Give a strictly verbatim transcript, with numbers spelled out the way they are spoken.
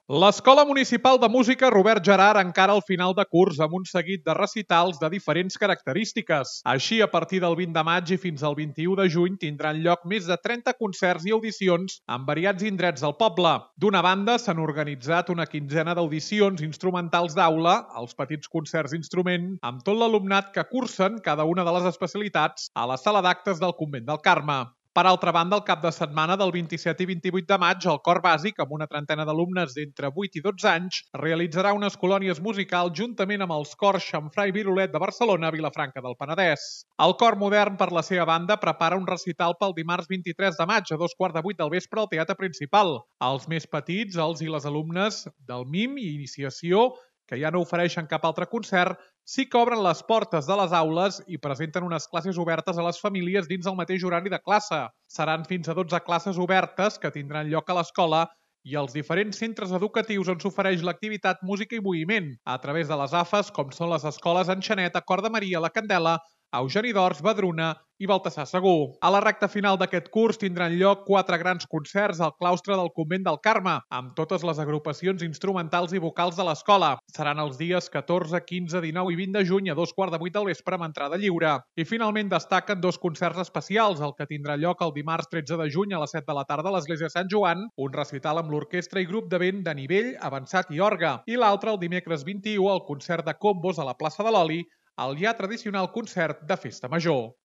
L'Escola Municipal de Música Robert Gerhard encara al final de curs amb un seguit de recitals de diferents característiques. Així, a partir del vint de maig i fins al vint-i-u de juny tindran lloc més de trenta concerts i audicions en variats indrets del poble. D'una banda, s'han organitzat una quinzena d'audicions instrumentals d'aula, els petits concerts d'instrument, amb tot l'alumnat que cursen cada una de les especialitats a la sala d'actes del Convent del Carme. Per altra banda, el cap de setmana del vint-i-set i vint-i-vuit de maig, el cor bàsic, amb una trentena d'alumnes d'entre vuit i dotze anys, realitzarà unes colònies musicals juntament amb els cors Xamfrà i Virolet de Barcelona a Vilafranca del Penedès. El cor modern, per la seva banda, prepara un recital pel dimarts vint-i-tres de maig a dos quarts de vuit del vespre al Teatre Principal. Els més petits, els i les alumnes del M I M i Iniciació, que ja no ofereixen cap altre concert, sí que obren les portes de les aules i presenten unes classes obertes a les famílies dins el mateix horari de classe. Seran fins a dotze classes obertes que tindran lloc a l'escola i als diferents centres educatius on s'ofereix l'activitat Música i Moviment, a través de les A F Es, com són les escoles Enxaneta, Cor de Maria, La Candela, Eugeni d'Ors, Vedruna i Baltasar Segur. A la recta final d'aquest curs tindran lloc quatre grans concerts al claustre del Convent del Carme, amb totes les agrupacions instrumentals i vocals de l'escola. Seran els dies catorze, quinze, dinou i vint de juny a dos quarts de vuit del vespre amb entrada lliure. I finalment destaquen dos concerts especials, el que tindrà lloc el dimarts tretze de juny a les set de la tarda a l'Església de Sant Joan, un recital amb l'orquestra i grup de vent de nivell avançat i orgue, i l'altre el dimecres vint-i-u al concert de combos a la plaça de l'Oli, el ja tradicional concert de Festa Major.